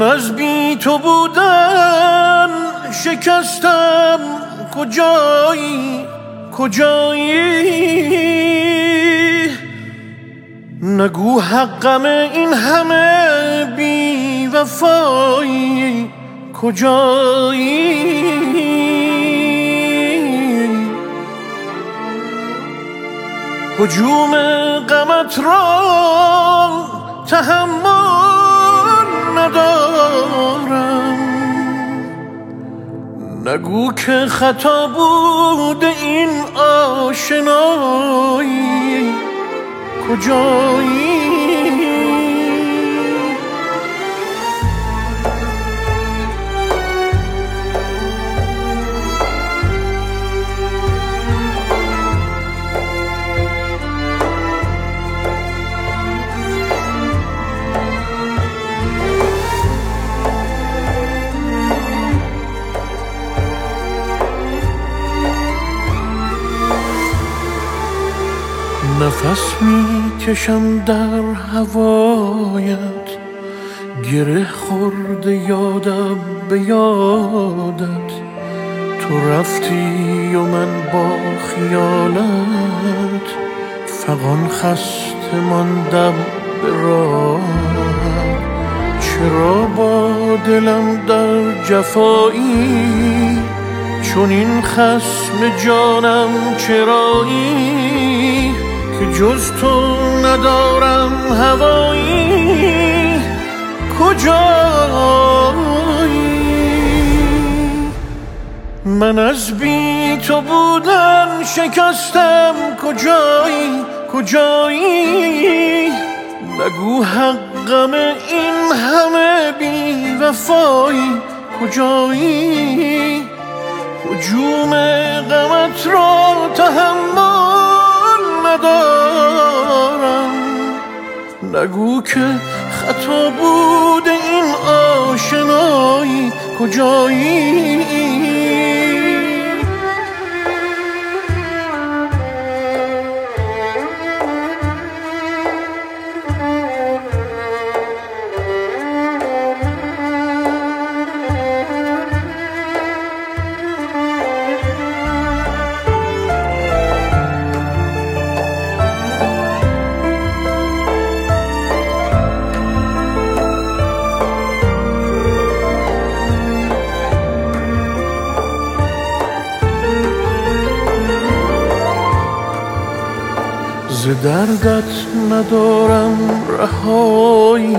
از بی تو بودن شکستم، کجایی کجایی؟ نگو حقم این همه بی وفایی، کجایی؟ هجوم غمت را تحمل ندارم، نگو که خطا بود این آشنایی، کجایی؟ نفس می کشم در هوایت، گره خورده یادم به یادت. تو رفتی و من با خیالت، فغان خسته ماندم به راهت. چرا با دلم در جفایی، چون این خصم جانم چرایی؟ که جز تو ندارم هوایی، کجایی؟ من از بی تو بودن شکستم، کجایی کجایی؟ نگو حقم این همه بی وفایی، کجایی؟ هجوم غمت را تحمل ندارم، نگو که خطا بود این آشنایی، کجایی؟ ز دردت ندارم رهایی،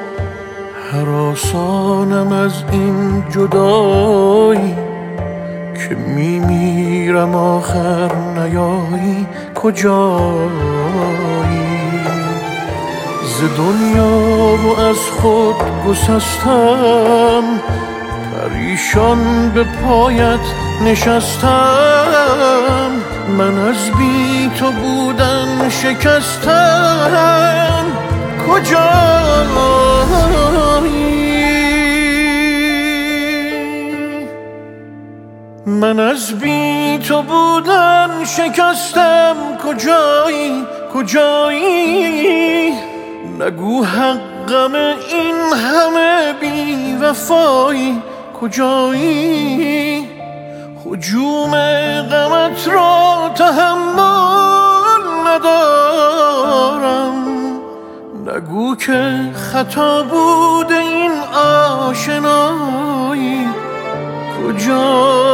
هراسانم از این جدایی. که میمیرم آخر نیایی، کجایی؟ ز دنیا و از خود گسستم، پریشان به پایت نشستم. من از بی تو بودن شکستم، کجایی؟ من از بی تو بودن شکستم، کجایی کجایی؟ نگو حقم این همه بی وفایی، کجایی؟ هجوم غمت را تحمل ندارم، نگو که خطا بود این آشنایی، کجایی؟